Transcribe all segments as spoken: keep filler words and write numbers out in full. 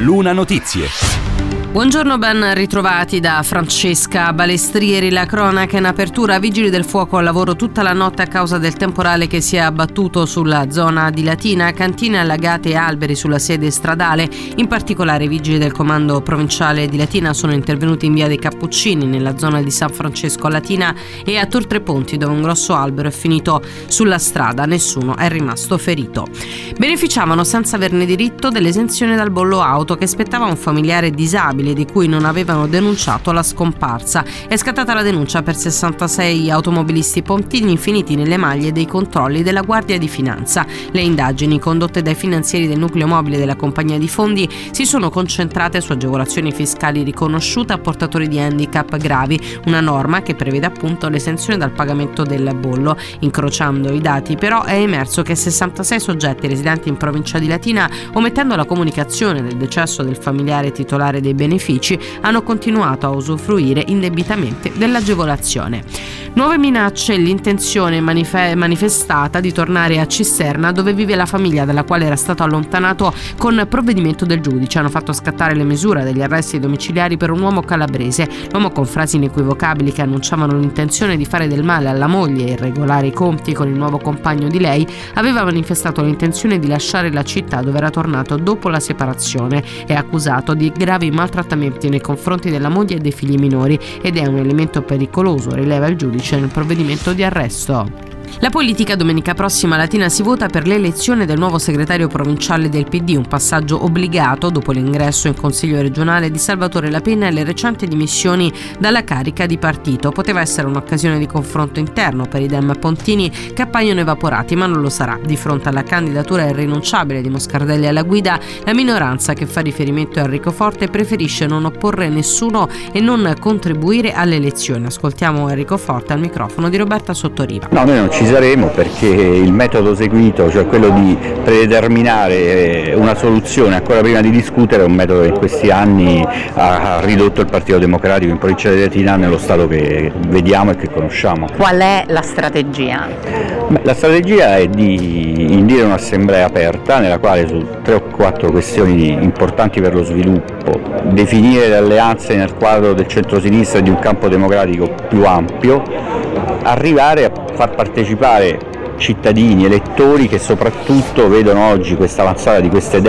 Luna Notizie. Buongiorno, ben ritrovati da Francesca Balestrieri. La cronaca in apertura: vigili del fuoco al lavoro tutta la notte a causa del temporale che si è abbattuto sulla zona di Latina, cantine allagate e alberi sulla sede stradale. In particolare i vigili del comando provinciale di Latina sono intervenuti in via dei Cappuccini, nella zona di San Francesco a Latina, e a Tor Tre Ponti, dove un grosso albero è finito sulla strada. Nessuno è rimasto ferito. Beneficiavano senza averne diritto dell'esenzione dal bollo auto che spettava a un familiare disabile di cui non avevano denunciato la scomparsa. È scattata la denuncia per sessantasei automobilisti pontini finiti nelle maglie dei controlli della Guardia di Finanza. Le indagini condotte dai finanzieri del nucleo mobile della compagnia di fondi si sono concentrate su agevolazioni fiscali riconosciute a portatori di handicap gravi, una norma che prevede appunto l'esenzione dal pagamento del bollo. Incrociando i dati però è emerso che sessantasei soggetti residenti in provincia di Latina, omettendo la comunicazione del decesso del familiare titolare dei benefici, hanno continuato a usufruire indebitamente dell'agevolazione. Nuove minacce e l'intenzione manife- manifestata di tornare a Cisterna, dove vive la famiglia dalla quale era stato allontanato con provvedimento del giudice, hanno fatto scattare le misure degli arresti domiciliari per un uomo calabrese. L'uomo, con frasi inequivocabili che annunciavano l'intenzione di fare del male alla moglie e irregolare i conti con il nuovo compagno di lei, aveva manifestato l'intenzione di lasciare la città dove era tornato dopo la separazione. È accusato di gravi maltrattamenti nei confronti della moglie e dei figli minori ed è un elemento pericoloso, rileva il giudice nel provvedimento di arresto. La politica: domenica prossima a Latina si vota per l'elezione del nuovo segretario provinciale del P D, un passaggio obbligato dopo l'ingresso in consiglio regionale di Salvatore La Penna e le recenti dimissioni dalla carica di partito. Poteva essere un'occasione di confronto interno per i Dem pontini, che appaiono evaporati, ma non lo sarà. Di fronte alla candidatura irrinunciabile di Moscardelli alla guida, la minoranza, che fa riferimento a Enrico Forte, preferisce non opporre nessuno e non contribuire alle elezioni. Ascoltiamo Enrico Forte al microfono di Roberta Sottoriva. No, noi non ci saremo perché il metodo seguito, cioè quello di predeterminare una soluzione ancora prima di discutere, è un metodo che in questi anni ha ridotto il Partito Democratico in provincia di Latina nello stato che vediamo e che conosciamo. Qual è la strategia? Beh, la strategia è di indire un'assemblea aperta nella quale su tre o quattro questioni importanti per lo sviluppo, definire le alleanze nel quadro del centro-sinistra e di un campo democratico più ampio, arrivare a far partecipare cittadini, elettori che soprattutto vedono oggi questa avanzata di queste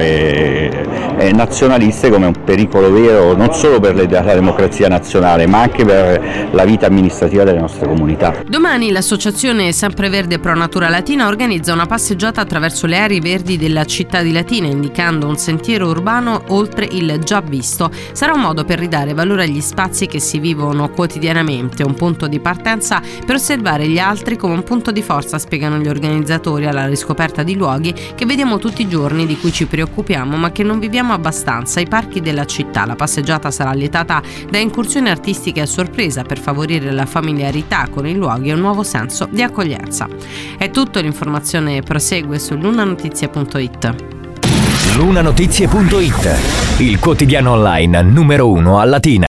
destre eh, nazionaliste come un pericolo vero non solo per la democrazia nazionale ma anche per la vita amministrativa delle nostre comunità. Domani l'associazione Sempreverde Pro Natura Latina organizza una passeggiata attraverso le aree verdi della città di Latina, indicando un sentiero urbano oltre il già visto. Sarà un modo per ridare valore agli spazi che si vivono quotidianamente, un punto di partenza per osservare gli altri come un punto di forza, spiegano gli organizzatori, alla riscoperta di luoghi che vediamo tutti i giorni, di cui ci preoccupiamo ma che non viviamo abbastanza, i parchi della città. La passeggiata sarà allietata da incursioni artistiche a sorpresa per favorire la familiarità con i luoghi e un nuovo senso di accoglienza. È tutto, l'informazione prosegue su lunanotizie punto it. Lunanotizie punto it, il quotidiano online numero uno a Latina.